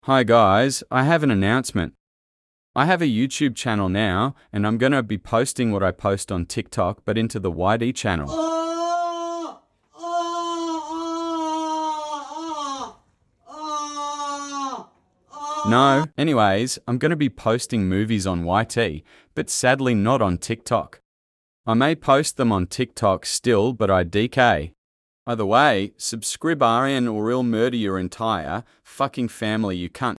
Hi guys, I have an announcement. I have a YouTube channel now, and I'm going to be posting what I post on TikTok, but into the YD channel. No, anyways, I'm going to be posting movies on YT, but sadly not on TikTok. I may post them on TikTok still, but I DK. Either way, subscribe or I'll murder your entire fucking family, you cunt.